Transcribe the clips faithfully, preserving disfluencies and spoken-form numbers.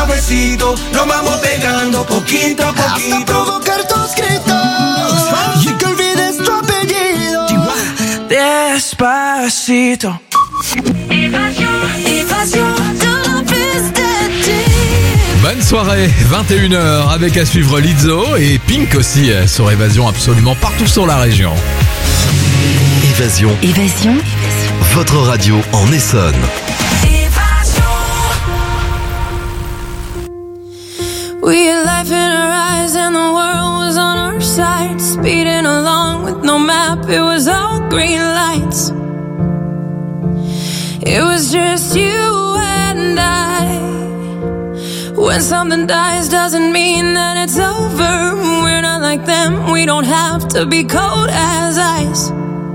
suavecito, nos vamos pegando poquito a poquito. Hasta provocar tus gritos y que olvides tu apellido. Despacito. Bonne soirée, vingt et une heures, avec à suivre Lizzo et Pink aussi sur Évasion absolument partout sur la région. Évasion. Évasion. Votre radio en Essonne. We had life in our eyes and the world was on our side. Speeding along with no map, it was all green lights. It was just you and I. When something dies doesn't mean that it's over. We're not like them, we don't have to be cold as ice.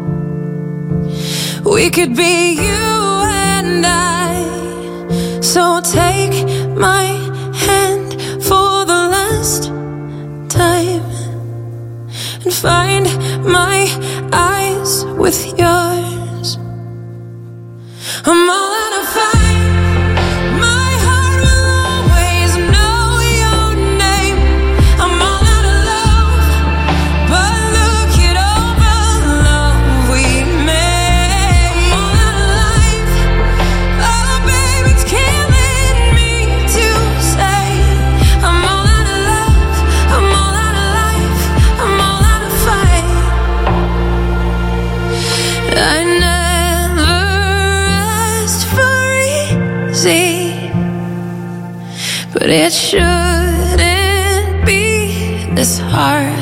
We could be you and I. So take my hand for the last time and find my eyes with yours. I'm all out of fight. My heart will always know your name. I'm all out of love, but look it over the love we made. I'm all out of life. Oh, baby, it's killing me to say. I'm all out of love. I'm all out of life. I'm all out of fight. I never asked for easy, but it shouldn't be this hard.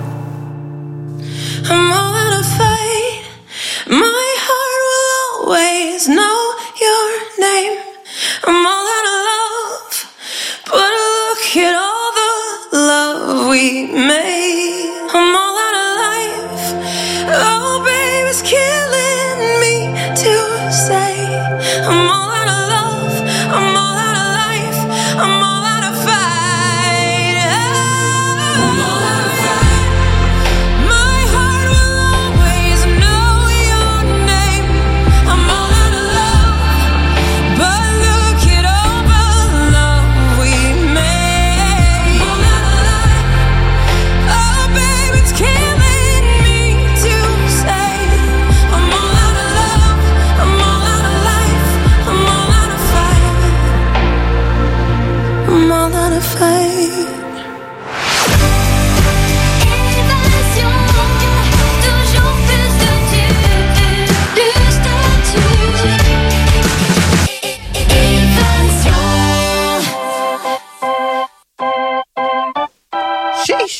I'm all out of fight. My heart will always know your name. I'm all out of love, but look at all the love we made. I'm all out of life. Oh, baby, it's killing me to say. I'm all out of love. I'm all out of life. I'm all out of fight. I'm all out of fight. My heart will always know your name. I'm all out of love, but look it over the love we made. I'm all out of life. Oh, baby, it's killing me to say. I'm all out of love. I'm all out of life. I'm all out of fight. I'm all out of fight. Évasion, toujours plus de tubes, plus de tubes. Évasion. Sheesh.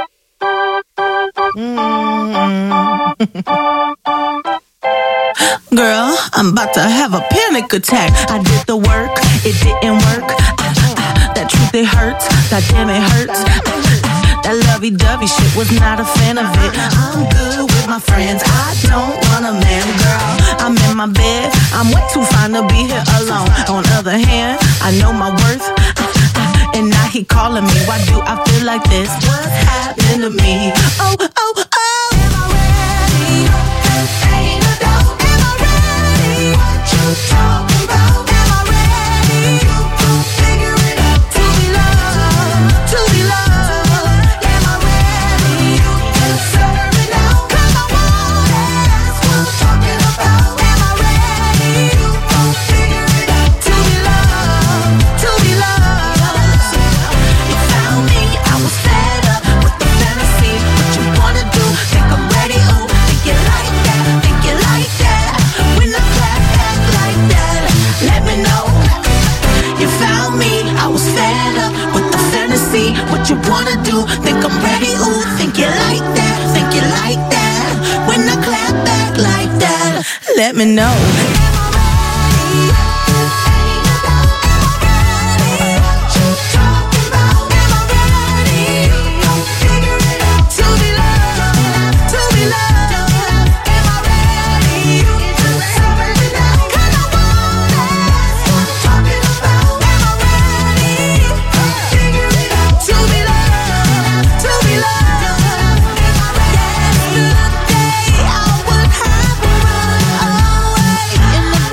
Girl, I'm about to have a panic attack. I did the work, it didn't work. Ah, ah, that truth, it hurts. God damn, it hurts. Ah, ah, that lovey-dovey shit, was not a fan of it. I'm good with my friends, I don't want a man, girl. I'm in my bed, I'm way too fine to be here alone. On the other hand, I know my worth. Ah, ah, and now he calling me, why do I feel like this? What's happening to me? Oh, oh, oh. Am I ready? Ain't no doubt. Am I ready? What you talking about? Am I ready? You gon' figure it out. To be loved, to be loved. Am I ready? You deserve it now. 'Cause I want it. That's what I'm talking about. Am I ready? You gon' figure it out. To be loved, to be loved. You found me, I was fed up with the fantasy. What you wanna do? Think I'm ready? Oh, think you like that? Think you like that? When the clap back like that, let me know. You found me, I was fed up with the fantasy. What you wanna do? Think I'm ready? Ooh, think you like that? Think you like that? When I clap back like that, let me know. Am I ready? Ain't no doubt. Am I ready? What you talking about? Am I ready? You gon' figure it out. To be loved, to be loved. Am I ready? You deserve it now. 'Cause I want it. That's what I'm talking about. Am I ready? Figure it out. To be loved, to be loved. Am I ready? Yesterday I would have run away in the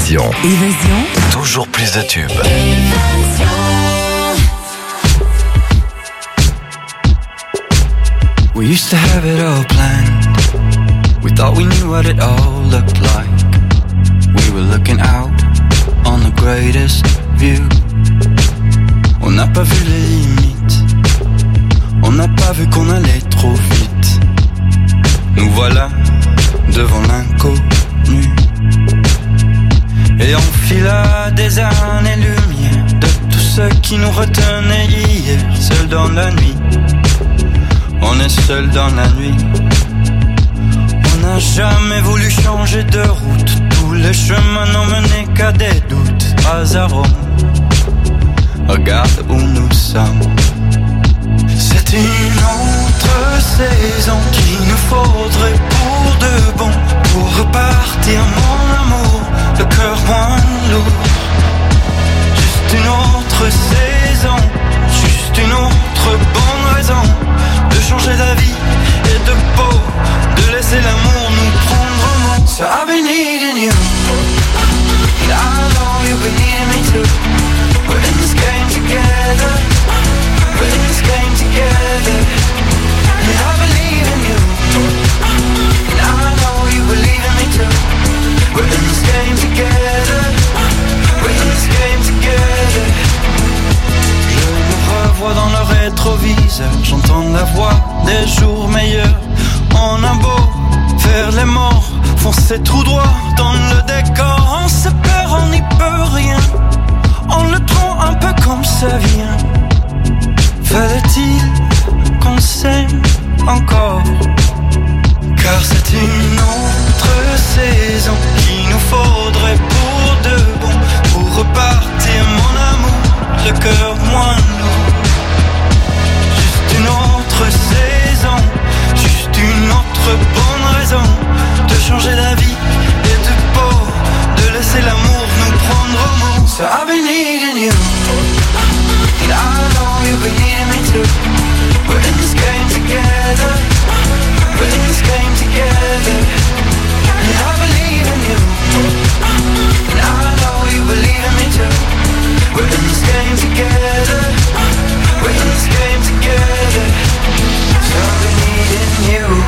Évasion. Évasion. Toujours plus de tubes. We used to have it all planned. We thought we knew what it all looked like. We were looking out on the greatest view. On n'a pas vu les limites. On n'a pas vu qu'on allait trop vite. Nous voilà devant l'inconnu. Et on fila des années-lumière de tout ce qui nous retenait hier. Seul dans la nuit, on est seul dans la nuit. On n'a jamais voulu changer de route. Tous les chemins n'ont mené qu'à des doutes. Hasard, regarde où nous sommes. C'est une autre saison qu'il nous faudrait pour de bon. Pour repartir mon amour, le cœur moins lourd. Juste une autre saison, juste une autre bonne raison de changer d'avis et de peau, de laisser l'amour nous prendre en main. So I've been needing you, and I know you've been needing me too. We're in this game together, we're in this game together. And I believe in you, and I know you believe in me too. We're in this game together, we're in this game together. Je me revois dans le rétroviseur, j'entends la voix des jours meilleurs. On a beau faire les morts, foncer tout droit dans le décor. On se perd, on n'y peut rien, on le prend un peu comme ça vient. Fallait-il qu'on s'aime encore? Car c'est une autre saison qu'il nous faudrait pour de bon. Pour repartir mon amour, le cœur moins lourd. Juste une autre saison, juste une autre bonne raison de changer d'avis et de peau, de laisser l'amour nous prendre au mot. So I've been needing you, and I know you've been needing me too. We're in this game together, we're in this game together. And I believe in you, and I know you believe in me too. We're in this game together, we're in this game together. So I've been needing you.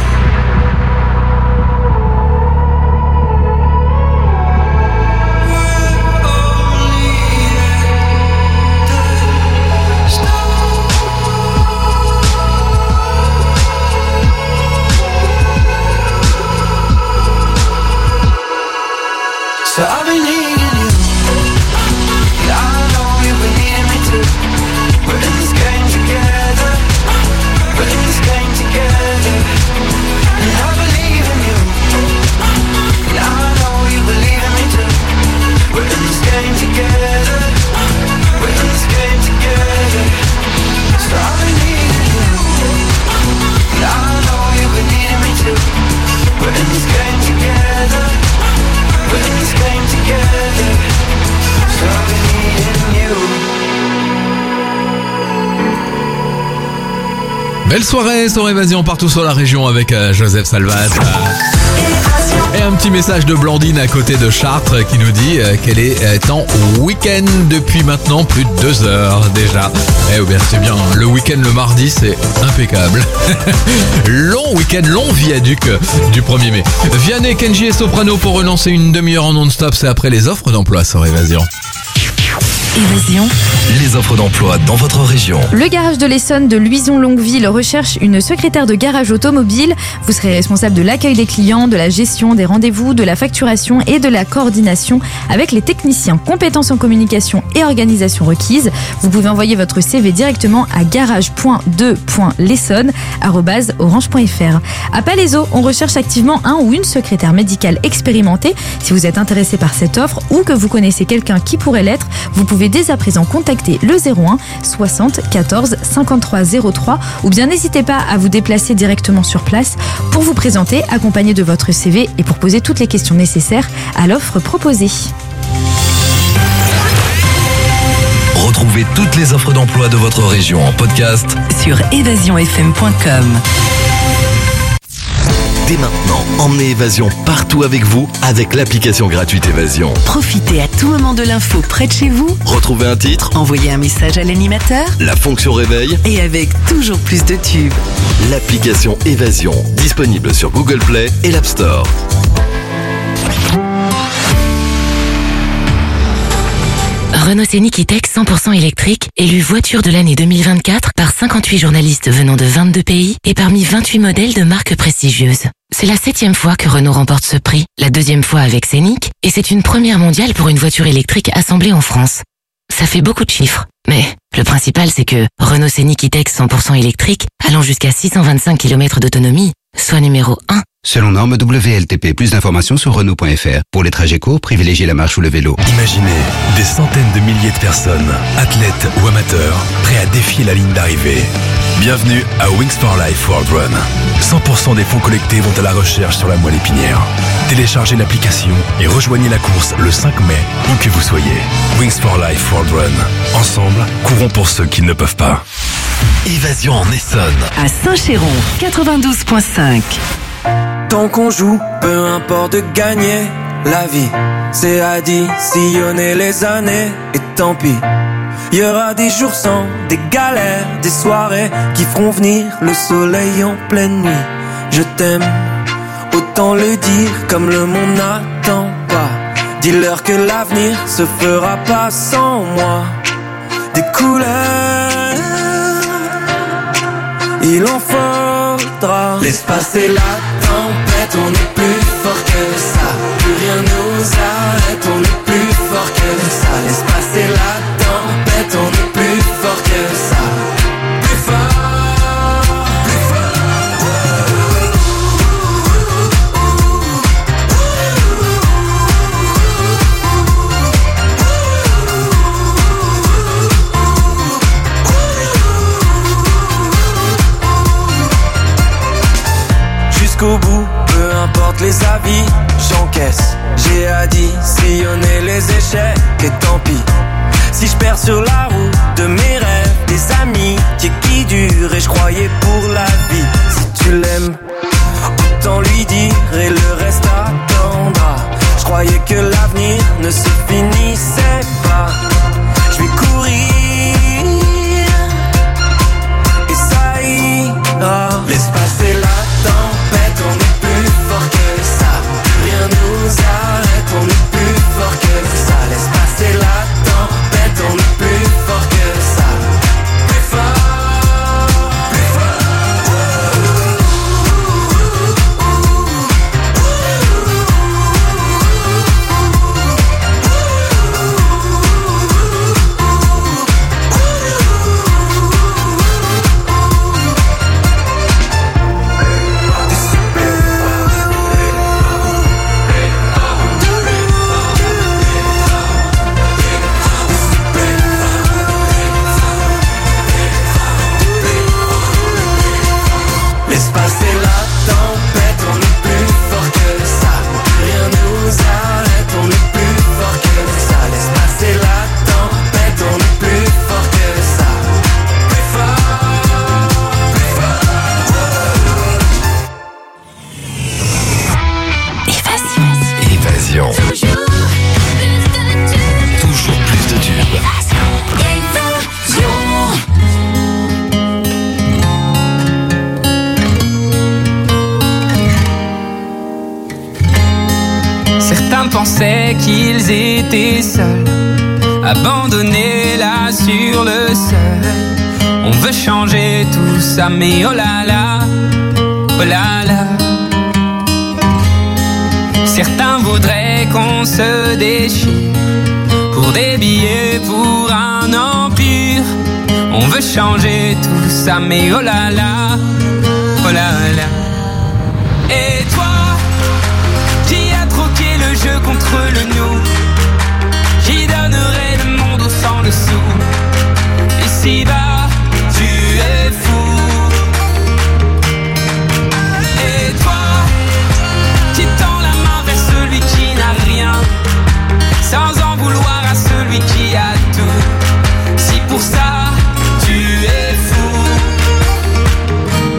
So I've been needing you, and I know you've been needing me too. We're in this game together, we're in this game together. And I believe in you, and I know you believe in me too. We're in this game together, we're in this game together. So I've been needing you, and I know you've been needing me too. We're in this game together, we're in this game together. So I've been needing you. Belle soirée sur Évasion partout sur la région avec euh, Joseph Salvat. Et un petit message de Blandine à côté de Chartres qui nous dit euh, qu'elle est euh, en week-end depuis maintenant plus de deux heures déjà. Eh bien c'est bien, le week-end le mardi c'est impeccable. Long week-end, long viaduc euh, du premier mai. Vianney, Kenji et Soprano pour relancer une demi-heure en non-stop, c'est après les offres d'emploi sur Évasion. Évasion. Les offres d'emploi dans votre région. Le garage de l'Essonne de Luison-Longueville recherche une secrétaire de garage automobile. Vous serez responsable de l'accueil des clients, de la gestion des rendez-vous, de la facturation et de la coordination avec les techniciens. Compétences en communication et organisation requises. Vous pouvez envoyer votre C V directement à garage point deux point l'essonne arobase orange point f r. À Palaiseau, on recherche activement un ou une secrétaire médicale expérimentée. Si vous êtes intéressé par cette offre ou que vous connaissez quelqu'un qui pourrait l'être, vous pouvez dès à présent contacter le zéro un soixante quatorze cinquante-trois zéro trois ou bien n'hésitez pas à vous déplacer directement sur place pour vous présenter accompagné de votre C V et pour poser toutes les questions nécessaires à l'offre proposée. Retrouvez toutes les offres d'emploi de votre région en podcast Sur évasion f m point com. dès maintenant. Emmenez Évasion partout avec vous avec l'application gratuite Évasion. Profitez à tout moment de l'info près de chez vous. Retrouvez un titre, Envoyez un message à l'animateur. la fonction réveil, Et avec toujours plus de tubes. l'application Évasion, disponible sur Google Play et l'App Store. Renault Scénic E-Tech cent pour cent électrique, élu voiture de l'année deux mille vingt-quatre par cinquante-huit journalistes venant de vingt-deux pays et parmi vingt-huit modèles de marques prestigieuses. C'est la septième fois que Renault remporte ce prix, la deuxième fois avec Scénic, et c'est une première mondiale pour une voiture électrique assemblée en France. Ça fait beaucoup de chiffres, mais le principal c'est que Renault Scénic E-Tech cent pour cent électrique, allant jusqu'à six cent vingt-cinq kilomètres d'autonomie, soit numéro un. Selon norme W L T P, plus d'informations sur Renault point F R. Pour les trajets courts, privilégiez la marche ou le vélo. Imaginez des centaines de milliers de personnes, athlètes ou amateurs, prêts à défier la ligne d'arrivée. Bienvenue à Wings for Life World Run. cent pour cent des fonds collectés vont à la recherche sur la moelle épinière. Téléchargez l'application et rejoignez la course le cinq mai, où que vous soyez. Wings for Life World Run. Ensemble, courons pour ceux qui ne peuvent pas. Évasion en Essonne. À Saint-Chéron, quatre-vingt-douze virgule cinq. Tant qu'on joue, peu importe de gagner la vie, c'est additionner les années et tant pis. Il y aura des jours sans, des galères, des soirées qui feront venir le soleil en pleine nuit. Je t'aime, autant le dire comme le monde n'attend pas. Dis-leur que l'avenir se fera pas sans moi. Des couleurs, il en faudra. Laisse passer la tempête, on est plus fort que ça. Plus rien nous arrête, on est plus fort que ça. Laisse passer la tempête, on est plus fort que ça. Plus fort, plus jusqu'au bout, peu importe les avis, j'encaisse. J'ai additionné les échecs et tant pis. Si je perds sur la route de mes rêves, des amis qui, qui durent et je croyais pour la vie. Si tu l'aimes, autant lui dire et le reste attendra. Je croyais que l'avenir ne se finissait pas. Je vais courir et ça ira. Laisse passer la tempête, on est plus fort que ça. Rien nous arrête, on est plus fort que ça. Laisse passer la tempête, on est plus fort que ça. Plus fort, plus fort. Laisse passer la tempête, on est plus fort que ça. Rien nous arrête, on est plus fort que ça. Laisse passer la tempête, on est plus fort que ça. Plus fort, plus Évasion. Évasion. Toujours plus de tubes. Certains pensaient qu'ils étaient seuls, abandonnés là sur le sol. On veut changer tout ça, mais oh là là, oh là là. Certains voudraient qu'on se déchire pour des billets, pour un empire. On veut changer tout ça, mais oh là là, oh là là. Et toi, qui a troqué le jeu contre le nous, qui donnerait le monde au sang dessous. Ici bas, tu es fou. Et toi, qui tend la main vers celui qui n'a rien, sans en vouloir à celui qui a tout. Si pour ça, tu es fou.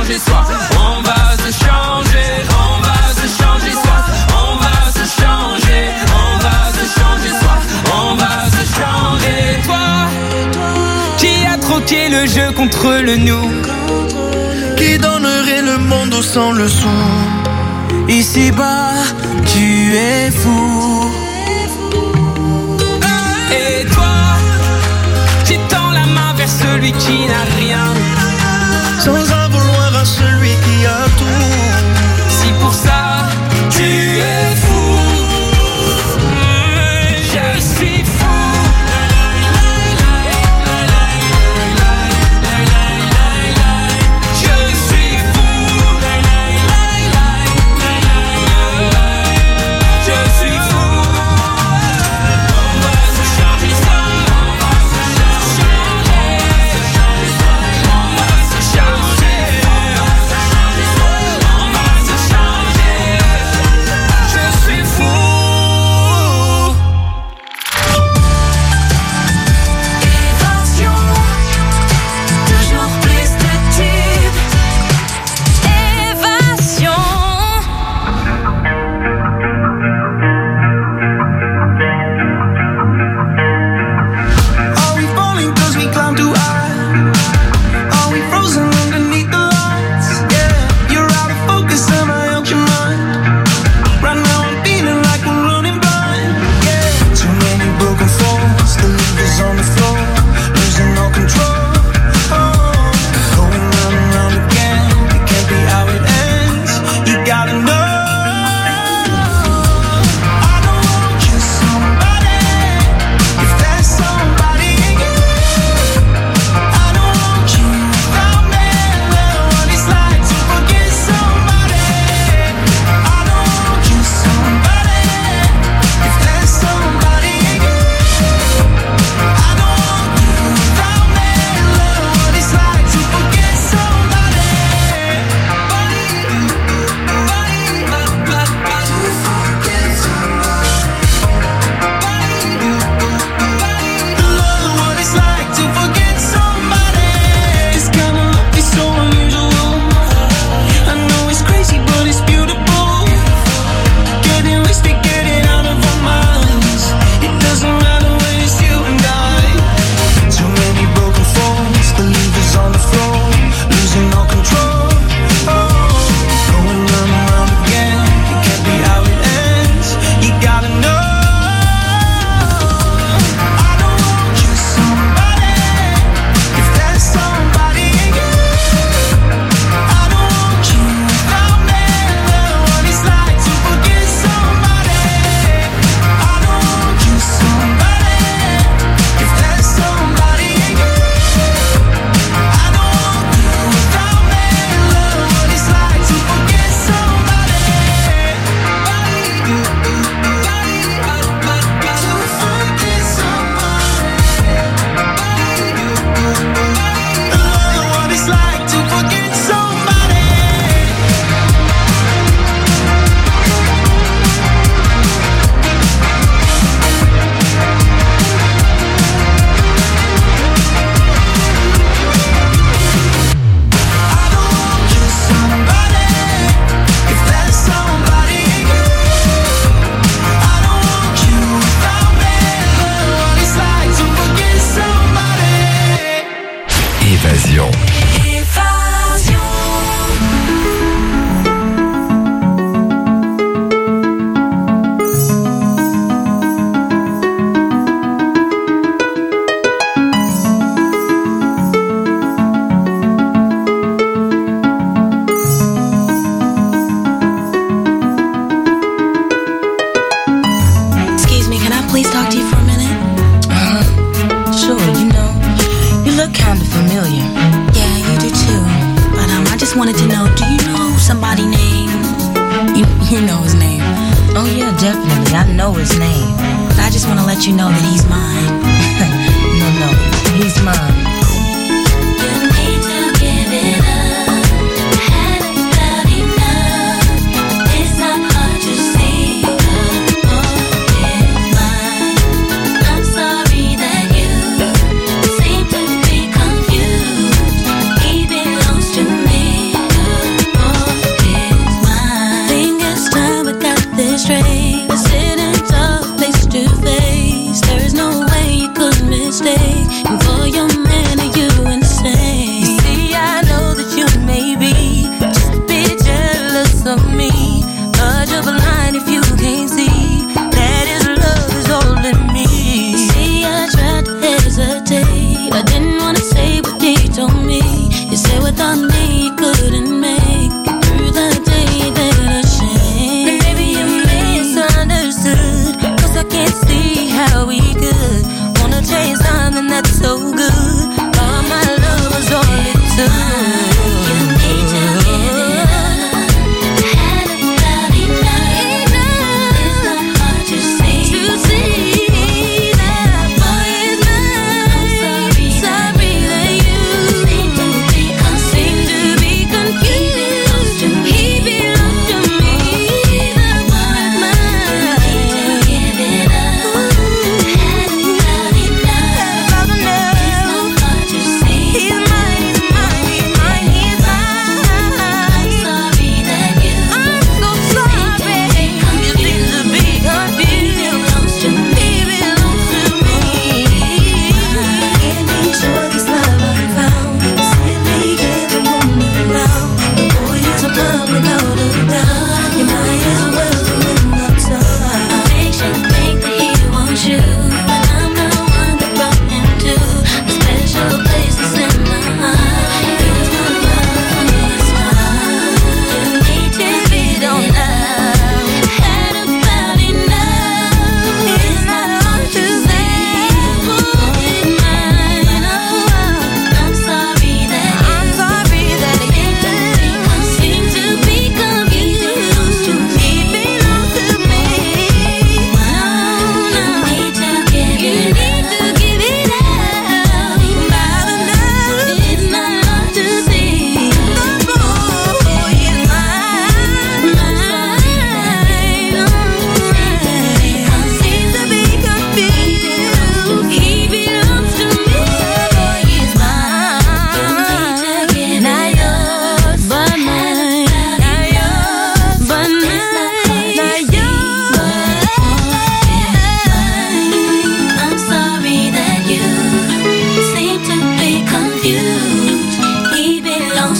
changer, soit on va se changer, on va se changer, soit on va se changer, on va se changer, soit on va se changer. Toi, qui a troqué le jeu contre le nous, qui donnerait le monde sans le son. Ici-bas, tu es fou. Et toi, qui tend la main vers celui qui n'a rien, sans en vouloir à celui qui a tout. Si pour ça, tu es fou, je suis fou. You know his name. Oh yeah, definitely. I know his name. But I just want to let you know that he's mine. No, no, he's mine. You need to give it up. Had about enough. It's not hard to see. The boy is mine. I'm sorry that you seem to be confused. He belongs to me.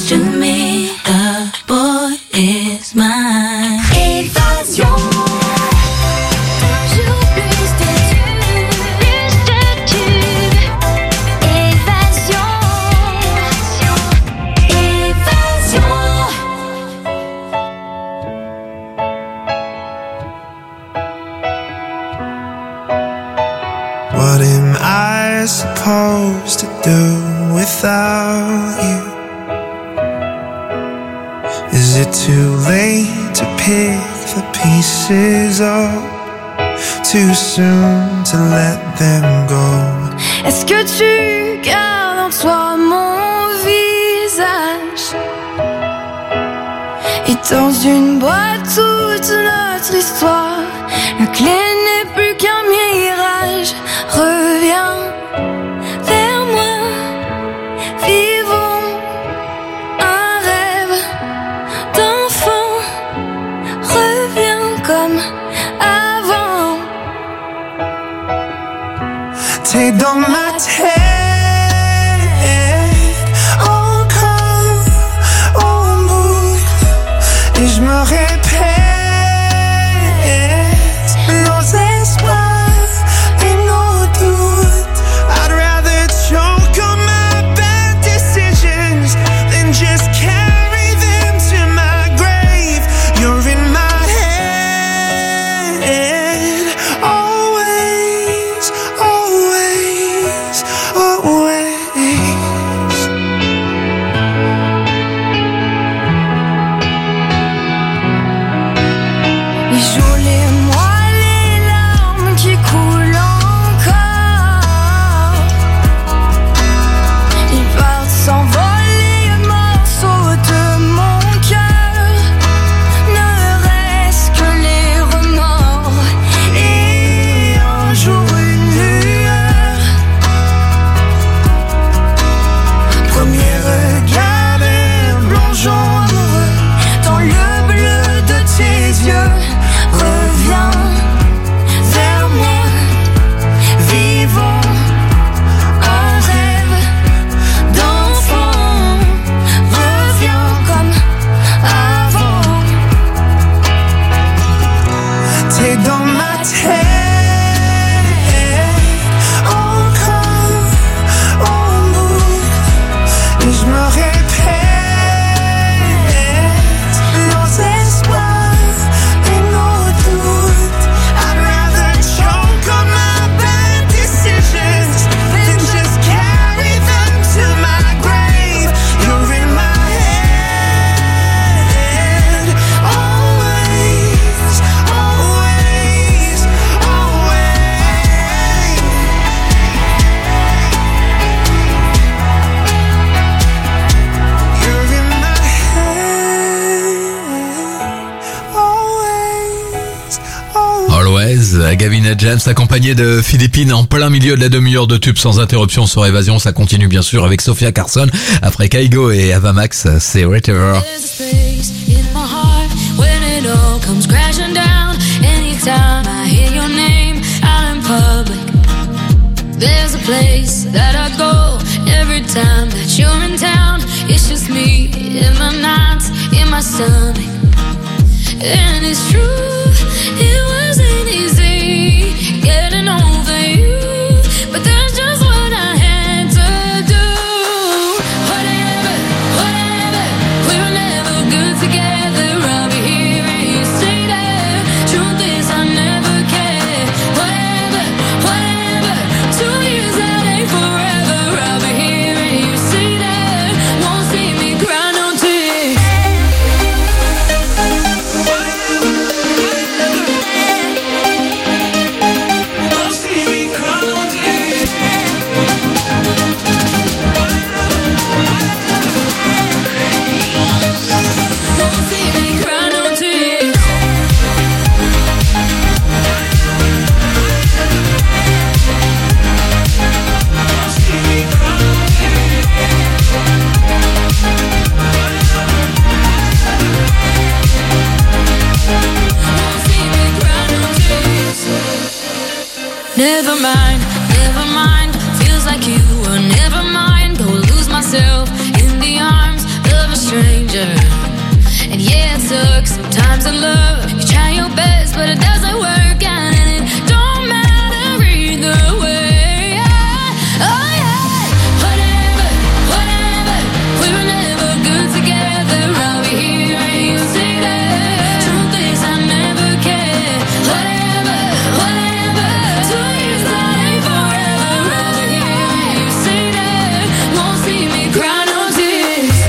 close to me. The boy is mine. Évasion. Toujours plus de tubes, plus de tubes. Évasion. Évasion. What am I supposed to do without you? Is it too late to pick the pieces up? Too soon to let them go? Est-ce que tu gardes en toi mon visage? Et dans une boîte toute notre histoire, la clé n'est plus qu'un mirage. Reviens vers moi, vivons un rêve d'enfant. Reviens comme avant. T'es dans ma tête, encore au bout, et je me répète nos espoirs et nos doutes. I'd rather choke on my bad decisions than just carry them to my grave. You're in my head, always, always, always. Les jours, les mois, les larmes qui coulent encore. Ils partent s'envoler, morceaux de mon cœur. Ne reste que les remords et un jour une lueur. Premier regard et plongeons amoureux dans le bleu de tes yeux. Reviens vers moi, vivons un rêve d'enfant. Reviens comme avant. T'es dans ma tête, encore au bout, et je me répète nos espoirs et nos doutes. I'd rather choke on my bad decisions than just carry them to my grave. You're in my head, always, always, always. You're in my head, always, always. Always, Gavin James accompagné de Philippines en plein milieu de la demi-heure de tube sans interruption sur Évasion. Ça continue bien sûr avec Sophia Carson. Après Kaigo et Avamax, c'est Whatever. There's a space in my heart when it all comes crashing down. Anytime I hear your name out in public, there's a place that I go every time that you're in town. It's just me in my nights, in my stomach. And it's true, it wasn't easy getting over you, but that's just what I had to do. Whatever, whatever, we were never good together. I'll be here and you stay there. Truth is I never cared. Whatever, whatever, two years that ain't forever. I'll be here and you stay there. Won't see me cry no tears. Never mind, never mind. Feels like you were never mine. Go lose myself in the arms of a sucks. Sometimes in love, you try your best, but it doesn't work out, and it don't matter either way. Oh yeah, whatever, whatever. We were never good together. I'll be here and you say that. Truth is, I never cared. Whatever, whatever. Two years that ain't forever. I'll be here and you say that. Won't see me cry no tears.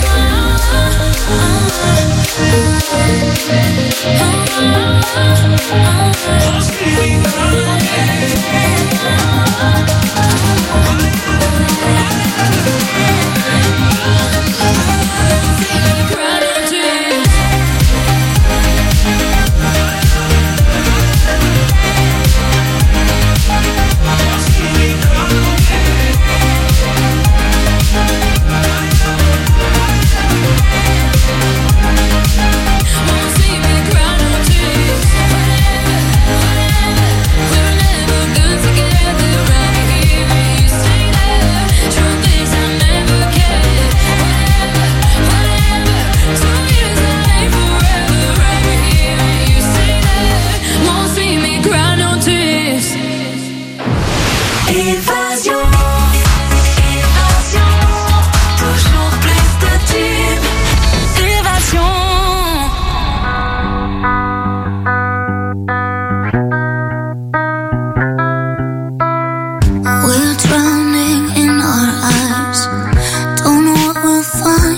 Évasion, évasion, toujours plus de tubes. Évasion. We're drowning in our eyes. Don't know what we'll find.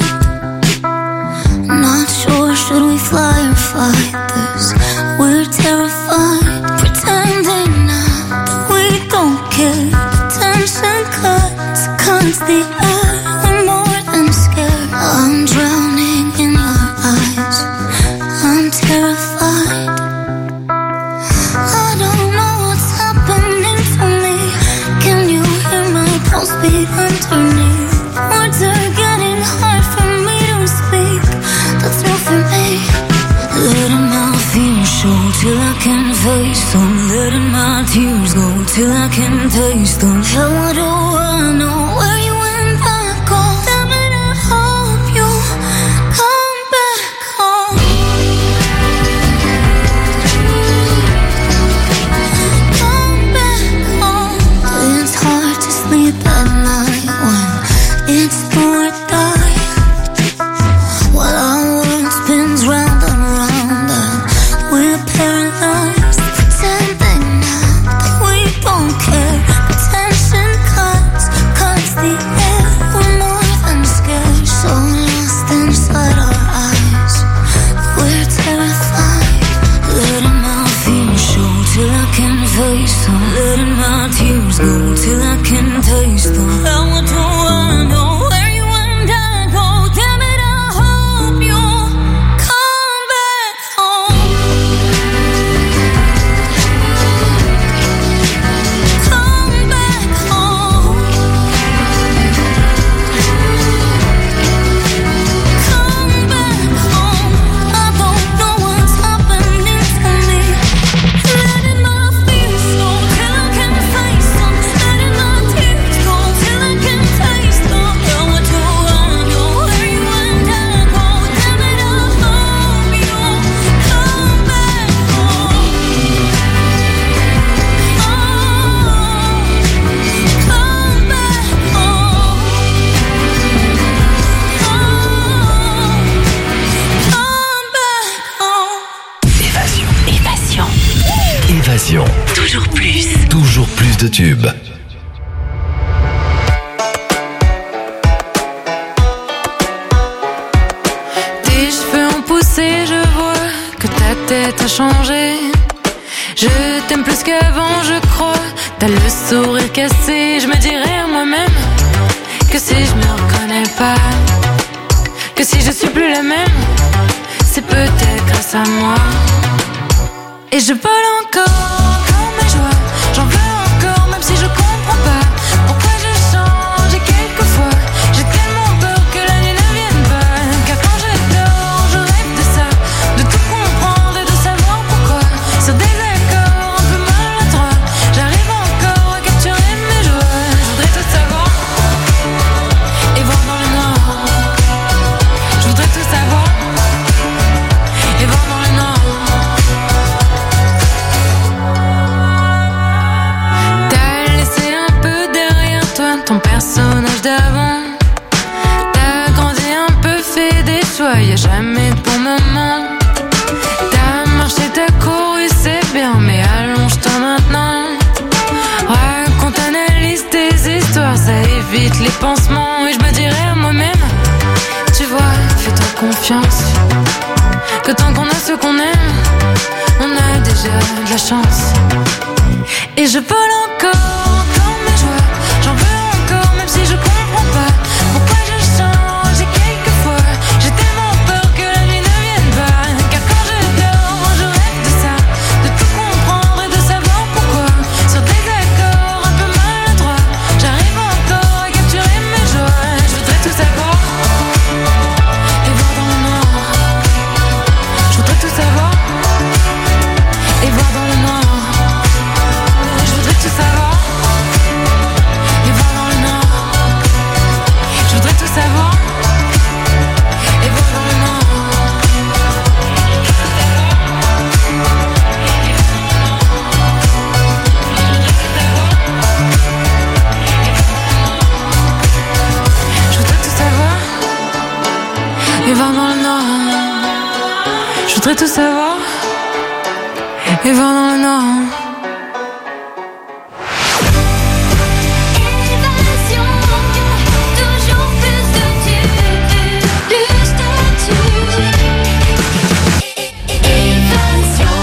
Not sure, should we fly or fight this? We're terrified, pretending now that we don't care. Tension cuts, cuts the air. We're more than scared. I'm drowning in your eyes. I'm terrified. I don't know what's happening to me. Can you hear my pulse beat underneath? Words are getting hard for me to speak. That's new for me. Letting my fears show till I can face them. Letting my tears go till I can taste them. How do I know where you and I go? Damn it, I hope you come back home. Come back home. It's hard to sleep at night when it's do or die. While our world spins round and round and we're paralyzed, pretending now that we don't care. Tension cuts, cuts the air. We're more than scared, so lost inside our eyes. We're terrified. Letting my fears show till I can face them. Letting my tears go till I can taste them. How do I know where you and I go? Damn it, I hope you come back home. Come back home. Come back home. I don't know what's happening to me. Letting my fears go till I can face them. Letting my tears go till I can taste them. How do I know where you and I go? Damn it, I hope you come back home. Oh, come back home. Évasion. Évasion. Évasion. Toujours plus. Toujours plus de tubes. Tes cheveux ont poussé, je vois que ta tête a changé. Je t'aime plus qu'avant, je crois. T'as le sourire cassé. Je me dirais à moi-même que si je me reconnais pas, que si je suis plus la même, c'est peut-être grâce à moi. Et je vole encore comme ma joie. J'en veux encore, même si je comprends pas pourquoi je change. Et quelquefois, j'ai tellement peur que la nuit ne vienne pas. Car quand je dors, je rêve de ça, de tout comprendre et de savoir pourquoi. Sur des accords un peu maladroits, j'arrive encore à capturer mes joies. Je voudrais tout savoir et voir dans le noir. Je voudrais tout savoir ton personnage d'avant. T'as grandi un peu, fait des choix, y'a jamais de bon moment. T'as marché, t'as couru, c'est bien, mais allonge-toi maintenant. Raconte, analyse tes histoires, ça évite les pansements. Et je me dirais à moi-même, tu vois, fais-toi confiance, que tant qu'on a ce qu'on aime, on a déjà de la chance. Et je vole encore, encore mes joies, j'en veux encore, même si je comprends pas pourquoi je change. Et quelquefois, j'ai tellement peur que la nuit ne vienne pas, car quand je dors, je rêve de ça, de tout comprendre et de savoir pourquoi. Sur des accords un peu maladroits, j'arrive encore à capturer mes joies. Je voudrais tout savoir et voir dans le noir. Je voudrais tout savoir et voir dans le noir. Je voudrais tout savoir et voir dans le noir. Je voudrais tout savoir et voir dans le noir. Je voudrais tout savoir et voir dans le noir. Je voudrais tout savoir et voir dans le noir. Toujours plus de tu, plus de tu. Évasion.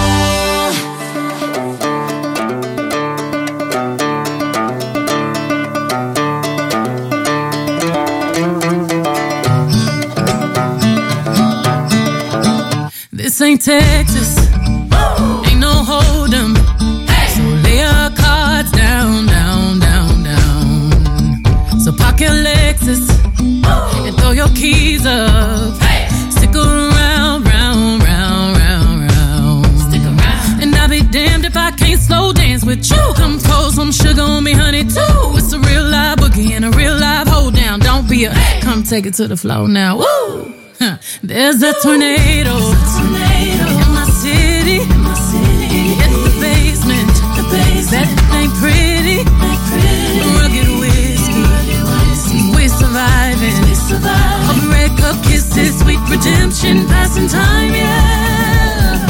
This ain't Texas, ain't no hold'em. So lay your cards down, down, down, down. So park your Lexus and throw your keys up. Stick around, round, round, round, round. Stick around. And I'll be damned if I can't slow dance with you. Come pour some sugar on me, honey, too. It's a real live boogie and a real live hold down. Don't be a, come take it to the floor now. Woo! Huh. There's a tornado, in my city, in the basement, that ain't pretty, rugged whiskey, we surviving, of red cup kisses, sweet redemption, passing time, yeah.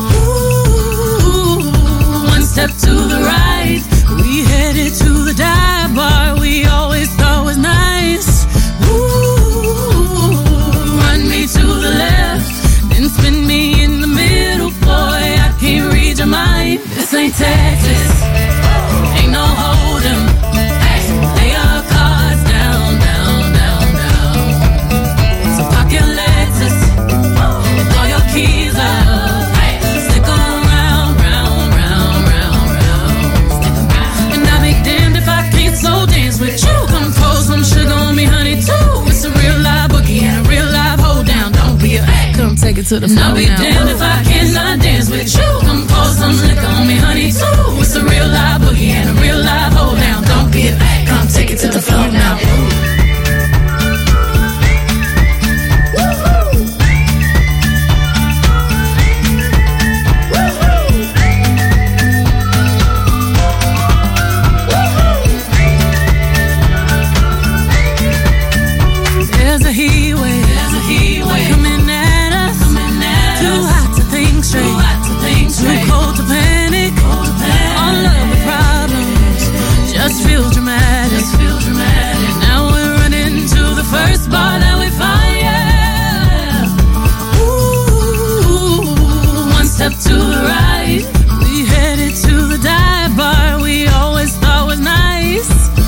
Ooh, one step to the right, we headed to the dive bar we always thought was nice. Ooh, run me to the left, then spin me in the middle, boy, I can't read your mind. This ain't Texas, ain't no hold'em. Lay your cards down, down, down, down. So park your Lexus and throw your keys up. Stick around, round, round, round, round. And I'll be damned if I can't slow dance with you. Come pour some sugar on me, honey, too. It's a real live boogie and a real live hold down. Don't be a, come take it to the floor. I'll be damned if I cannot dance with you. Come pour some liquor on me, honey, too. It's a real live boogie and a real live hold down. Don't be a, come take it to the floor now. There's a heat wave, there's a heat wave coming at us, coming at too us. Hot to think straight, too hot to think straight, too cold to panic, cold to panic. All of the problems just feel dramatic, just feel dramatic. Now we're running to the first bar that we find, yeah. Ooh, one step to the right, we headed to the dive bar we always thought was nice.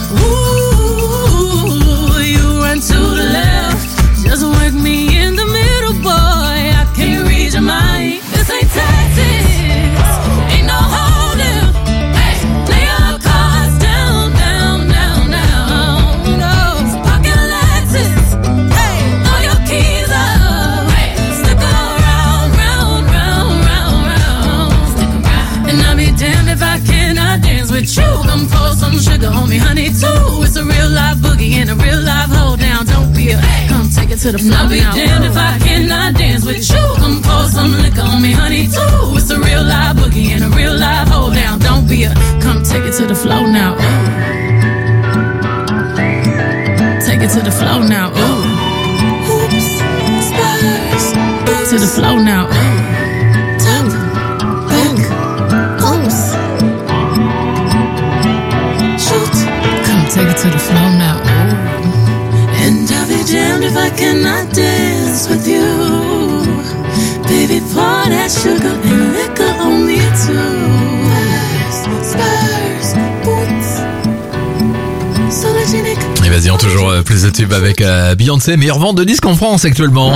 Ooh, you run to the left, just work me in the middle, boy, I can't read your mind. This ain't Texas, ain't no hold'em. Lay your cards down, down, down, down. No, so park your Lexus, throw your keys up. Stick around, round, round, round, round. And I'll be damned if I cannot dance with you. Come pour some sugar on me, honey, too. It's a real live boogie and a real live hold down. Don't be a, come take it to the floor. I'll be damned if I cannot dance with you. Come pour some liquor on me, honey, too. It's a real live boogie and a real live hold down. Don't be a, come take it to the floor now. it to the flow now. Ooh. Oops, spurs. To the flow now. Ooh. Tap, back, oops. Shoot. Come take it to the flow now. Ooh. And I'll be damned if I cannot dance with you. Baby, pour that sugar and liquor on me too. Spurs, boots. Sologenic. Et vas-y, on toujours euh, plus de tubes avec euh, Beyoncé, meilleure vente de disques en France actuellement.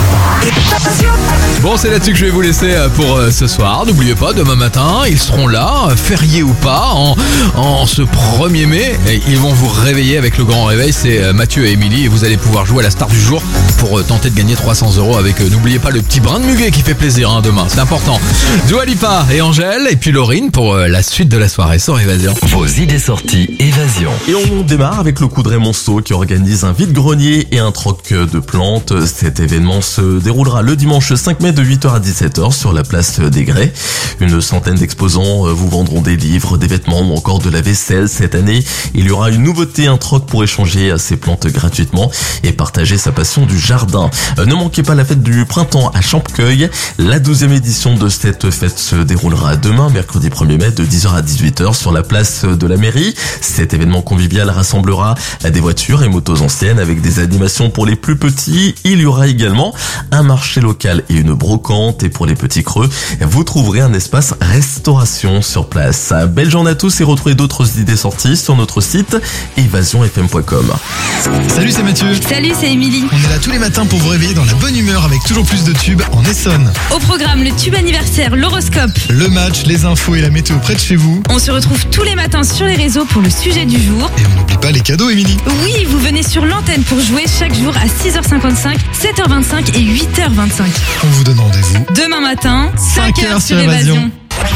Bon, c'est là-dessus que je vais vous laisser euh, pour euh, ce soir. N'oubliez pas, demain matin, ils seront là, euh, férié ou pas, en, en ce premier mai. Et ils vont vous réveiller avec le grand réveil. C'est euh, Mathieu et Émilie et vous allez pouvoir jouer à la star du jour pour euh, tenter de gagner trois cents euros avec eux. N'oubliez pas le petit brin de muguet qui fait plaisir hein, demain, c'est important. Dua Lipa et Angèle et puis Laurine pour euh, la suite de la soirée sur Évasion. Vos idées sorties Évasion. Et on démarre avec le coup de Raymond So qui organise un vide-grenier et un troc de plantes. Cet événement se déroulera le dimanche cinq mai de huit heures à dix-sept heures sur la place des Grès. Une centaine d'exposants vous vendront des livres, des vêtements ou encore de la vaisselle. Cette année, il y aura une nouveauté, un troc pour échanger ces plantes gratuitement et partager sa passion du jardin. Ne manquez pas la fête du printemps à Champcueil. La douzième édition de cette fête se déroulera demain, mercredi premier mai, de dix heures à dix-huit heures sur la place de la mairie. Cet événement convivial rassemblera des voitures et motos anciennes avec des animations pour les plus petits. Il y aura également un marché local et une brocante. Et pour les petits creux, vous trouverez un espace restauration sur place. Belle journée à tous et retrouvez d'autres idées sorties sur notre site évasion f m point com. Salut, c'est Mathieu. Salut, c'est Émilie. On est là tous les matins pour vous réveiller dans la bonne humeur avec toujours plus de tubes en Essonne. Au programme, le tube anniversaire, l'horoscope. Le match, les infos et la météo près de chez vous. On se retrouve tous les matins sur les réseaux pour le sujet du jour. Et on n'oublie pas les cadeaux, Émilie. Oui, vous venez sur l'antenne pour jouer chaque jour à six heures cinquante-cinq, sept heures vingt-cinq et huit heures vingt-cinq. On vous donne rendez-vous demain matin, cinq heures sur Évasion.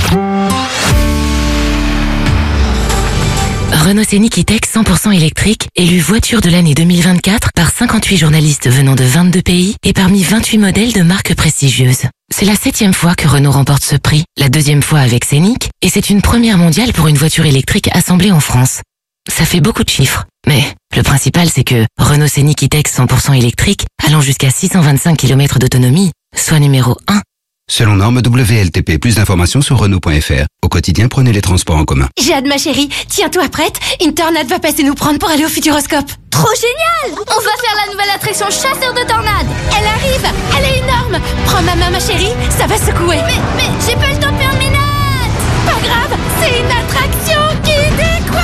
Renault Scénic E-Tech cent pour cent électrique, élu voiture de l'année deux mille vingt-quatre par cinquante-huit journalistes venant de vingt-deux pays et parmi vingt-huit modèles de marques prestigieuses. C'est la septième fois que Renault remporte ce prix, la deuxième fois avec Scénic, et c'est une première mondiale pour une voiture électrique assemblée en France. Ça fait beaucoup de chiffres, mais le principal c'est que Renault Scénic E-Tech cent pour cent électrique, allant jusqu'à six cent vingt-cinq kilomètres d'autonomie, soit numéro un. Selon norme W L T P, plus d'informations sur Renault point F R. Au quotidien, prenez les transports en commun. J'ai hâte ma chérie, tiens-toi prête, une tornade va passer nous prendre pour aller au Futuroscope. Trop génial! On va faire la nouvelle attraction chasseur de tornades. Elle arrive, elle est énorme. Prends ma main ma chérie, ça va secouer. Mais, mais, j'ai pas le temps de faire mes notes. Pas grave, c'est une attraction qui décoiffe.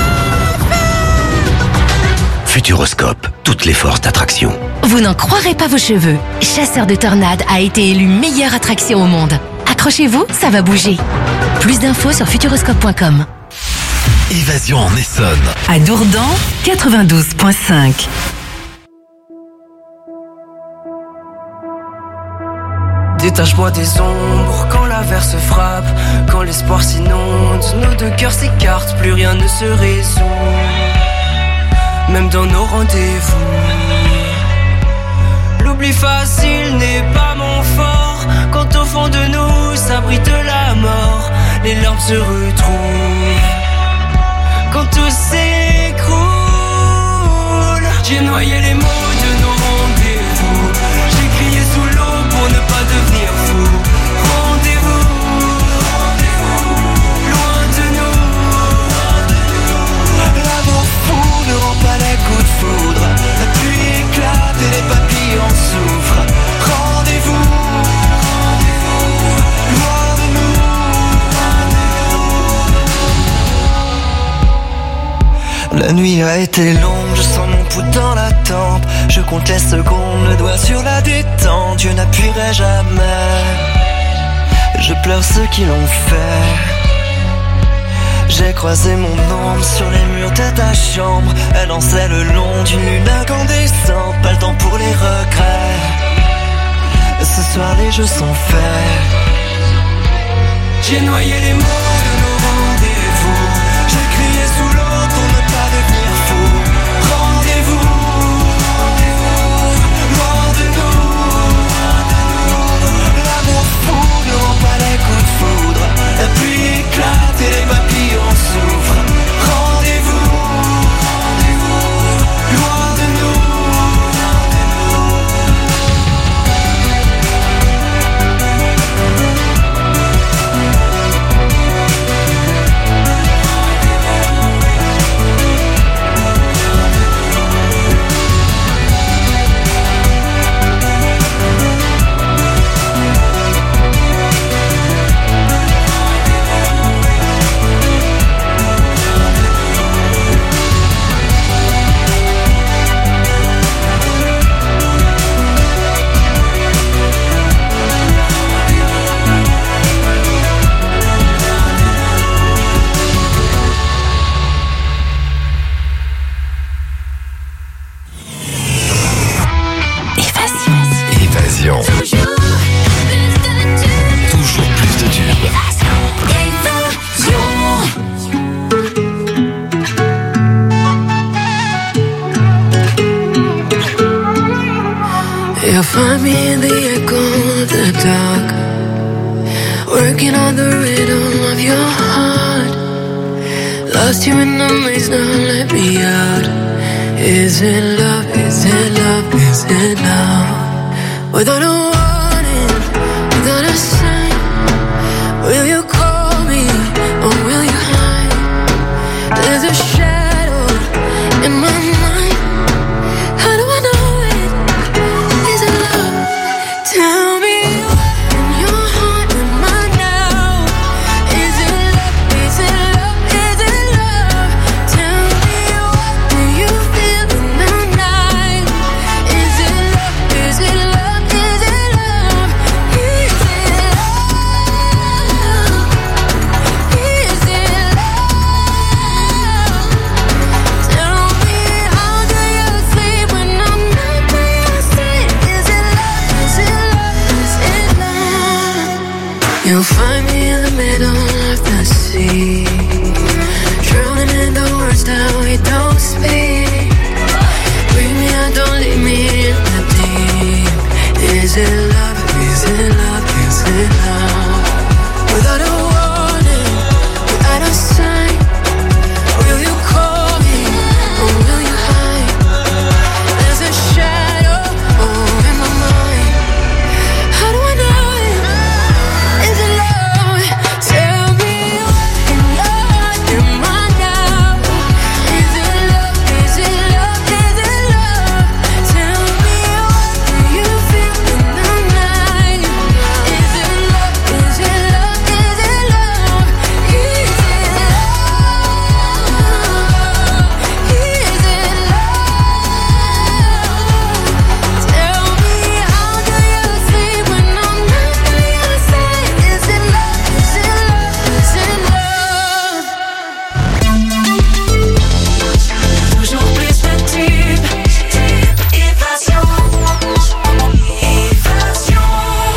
Futuroscope, toutes les forces d'attraction. Vous n'en croirez pas vos cheveux. Chasseur de tornades a été élu meilleure attraction au monde. Accrochez-vous, ça va bouger. Plus d'infos sur futuroscope point com. Évasion en Essonne. À Dourdan, quatre-vingt-douze virgule cinq. Détache-moi des ombres quand l'averse frappe, quand l'espoir s'inonde, nos deux cœurs s'écartent, plus rien ne se résout, même dans nos rendez-vous. L'oubli facile n'est pas mon fort, quand au fond de nous s'abrite la mort, les larmes se retrouvent, quand tout s'écroule. J'ai noyé les mots de nos rendez-vous, j'ai crié sous l'eau pour ne pas devenir fou. Rendez-vous, rendez-vous, loin de nous. L'amour fou ne rend pas les coups de foudre, la pluie éclate et les papillons souffrent. Rendez-vous, rendez-vous, loin de nous. La nuit a été longue, je sens mon pouls dans la tempe. Je compte les secondes, le doigt sur la détente. Dieu n'appuierait jamais. Je pleure ceux qui l'ont fait. J'ai croisé mon ombre sur les murs de ta chambre. Elle dansait le long d'une lune incandescente. Pas le temps pour les regrets. Ce soir les jeux sont faits. J'ai noyé les mots de nos rendez-vous. J'ai crié sous l'eau pour ne pas devenir fou. Rendez-vous, rendez-vous, loin de nous. L'amour fou ne rend pas les coups de foudre. La pluie éclate et les papillons souffrent. Rendez-vous, rendez-vous, loin de nous. Évasion. Toujours plus de tubes. You'll find me in the echo of the dark, working on the rhythm of your heart. Lost you in the maze, now let me out. Is it love, is it love, is it love? Without a warning, without a sign, will you call me or will you hide? There's a shadow in my mind. How do I know it? Is it love? Tell me in your heart, in mine now. Is it love? Is it love? Is it love? Tell me what do you feel in the night? Is it love? Is it love? Is it love? Is it love? Is it love? Tell me how do you sleep when I'm not by your side? Is it love? Is it love? Is it love? You'll find me in the middle of the sea, drowning in the words that we don't speak. Bring me out, don't leave me in the deep. Is it love? Is it love? Is it love? Without a warning, without a sign, will you call me or will you hide? There's a shadow oh, in my mind. How do I know it? Is it love? Tell me what in your heart, in mine now. Is it love? Is it love? Is it love? Tell me what do you feel in the night? Is it love? Is it love? Is it love? Is it love? Is it love? Tell me how do you sleep when I'm not by your side? Is it love? Is it love? Is it love? Toujours plus de tubes. Évasion. Évasion.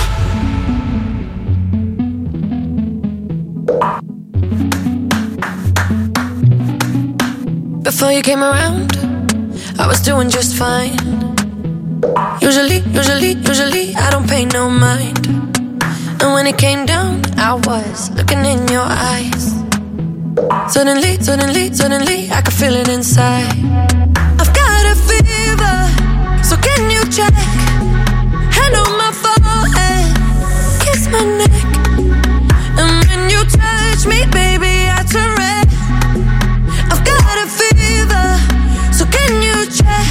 Before you came around, I was doing just fine. Usually, usually, usually, I don't pay no mind. And when it came down, I was looking in your eyes. Suddenly, suddenly, suddenly, I could feel it inside. I've got a fever, so can you check? Hand on my forehead, kiss my neck. And when you touch me, baby, I turn red. I've got a fever, so can you check?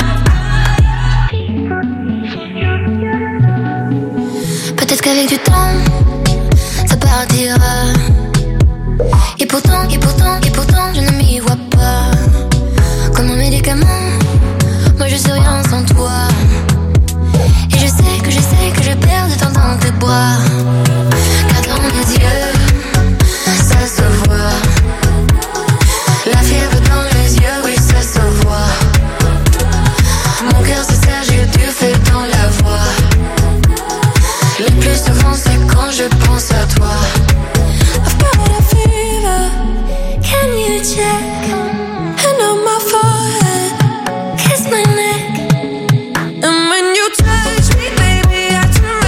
Peut-être qu'avec du temps, ça partira. Et pourtant, et pourtant, et pourtant, je ne m'y vois pas. Comme un médicament, moi je suis rien sans toi. Et je sais que je sais que je perds de temps dans tes bras. Car dans mes yeux, ça se voit. La fièvre dans les yeux, oui ça se voit. Mon cœur se serre, j'ai du feu dans la voix. Le plus souvent c'est quand je pense à toi. I've got a fever, can you check? Hand on my forehead, kiss my neck. And when you touch me, baby, I turn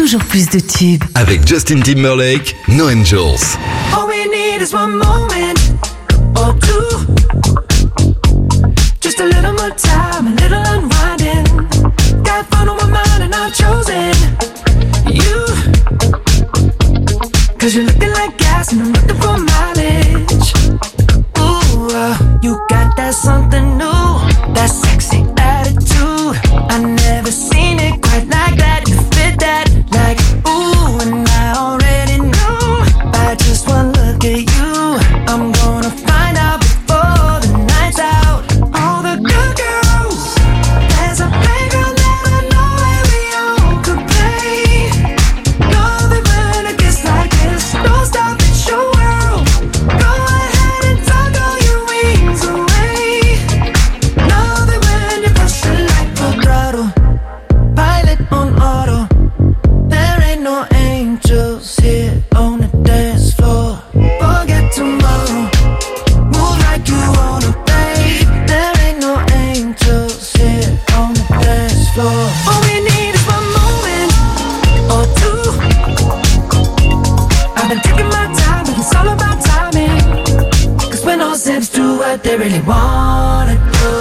toujours plus de tubes. Avec Justin Timberlake, No Angels. All we need is one moment or two. Just a little more time, a little unwinding. Got fun on my mind and I've chosen you. Cause you're looking like gas and I'm looking for mileage. Ooh, uh, you got that something new, that sexy attitude. I never seen it quite like that. You fit that like ooh, and I already knew by just one look at you. I'm gonna find out before the night's out. All the good girls, there's a playground that I know where we all could play. Know that when it gets like this, don't stop, it's your world. Go ahead and tuck all your wings away. Know that when you push it like a throttle, pilot on auto. There ain't no angels here on the dance floor. Forget tomorrow, move like you wanna, babe. There ain't no angels here on the dance floor. All we need is one moment or two. I've been taking my time, but it's all about timing. Cause when those hips do what they really wanna do,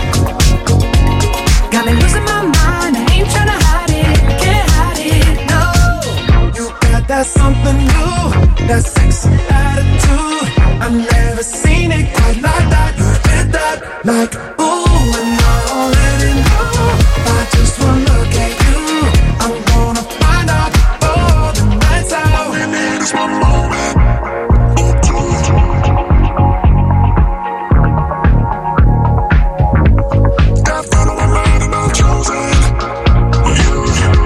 got me losing my mind, I ain't tryna hide it, can't hide it, no. You got that something new, that sexy attitude. I've never seen it quite like that. You did that like ooh, and I already know by just one look at you. I'm gonna find out before the night's out. All we need is one moment or two. Got fun on my mind and I've chosen you.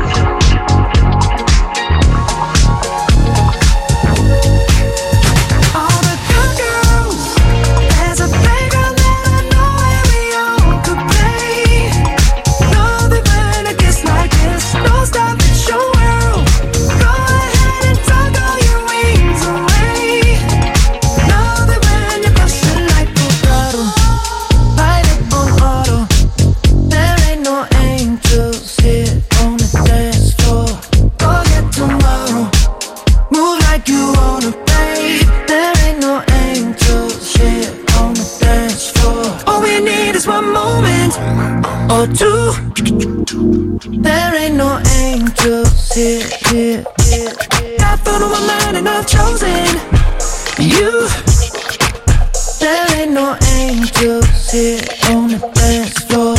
All the good girls, there's a playground that I know where we all could play. Know that when it gets like this, don't stop, it's your world. Go ahead and tuck all your wings away. Know that when you push it like a throttle, pilot on auto. There ain't no angels here on the dance floor. Forget tomorrow, move like you wanna, babe. There ain't no angels here on the dance floor. All we need is one moment or two. There ain't no angels here, here, here, here. Got fun on my mind and I've chosen you. There ain't no angels here on the dance floor.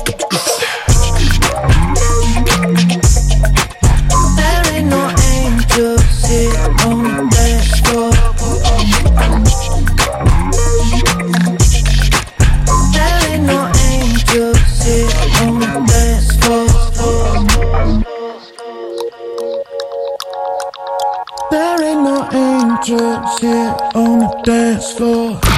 There ain't no angels here on the dance floor. There ain't no angels here on the dance floor. There ain't no angels here on the dance floor.